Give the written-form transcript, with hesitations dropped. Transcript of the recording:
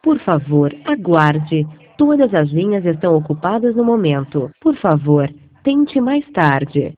Por favor, aguarde. Todas as linhas estão ocupadas no momento. Por favor, tente mais tarde.